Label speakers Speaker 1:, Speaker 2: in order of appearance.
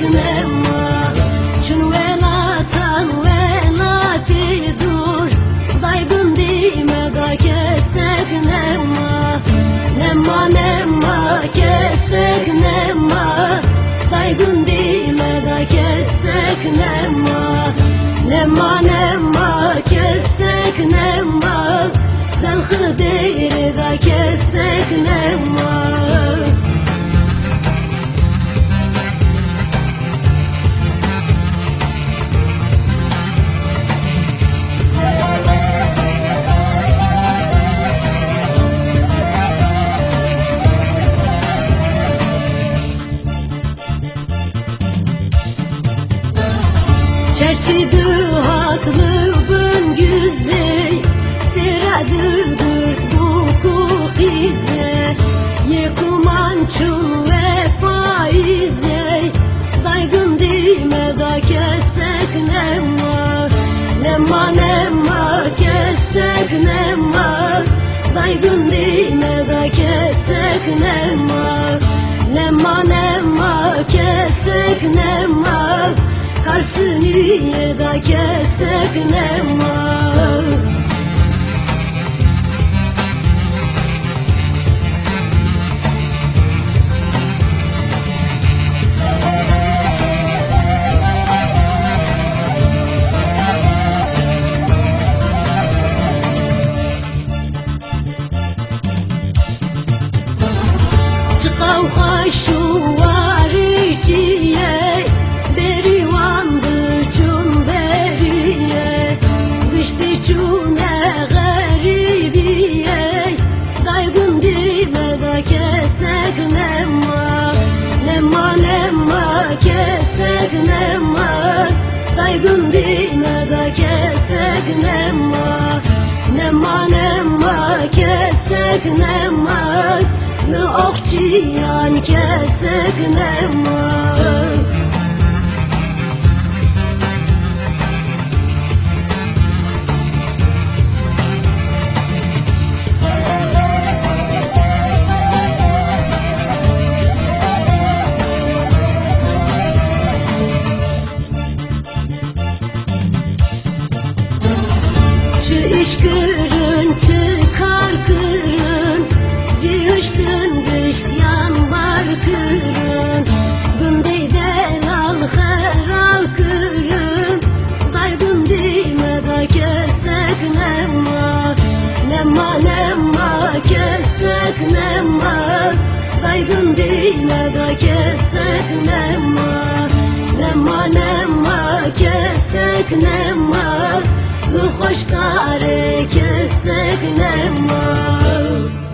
Speaker 1: nema. Çün velatan velati dur, daygın dime da kesek nema. Nema nema kesek nema, daygın dime da kesek nema. Nema nema kesek nema, sen hıdeyri da kesek nema. Çerçidi hatlı bün güzey, diradıdır hukuk izle. Yekuman çun ve faizey, daygın dime da kesek nema. Nema nema kesek nema, daygın dime da kesek nema. Nema nema kesek nema, karşıya da kesek nema. Çıkav haşu var içiye, berivandı çun beriye. Düştü çune garibiye, daygın dime da kesek nema. Nema nema kesek nema, daygın dime da kesek nema. Nema nema kesek nema, ne okçiyan kesek nema. Şu iş kırın çıkar kırın, cihıştın düşyan var kırın. Gündeyden al heral kırın, daygın dime da kesek nema. Nema nema kesek nema, daygın dime da kesek nema. Nema nema kesek nema, hoş kare kesek nema.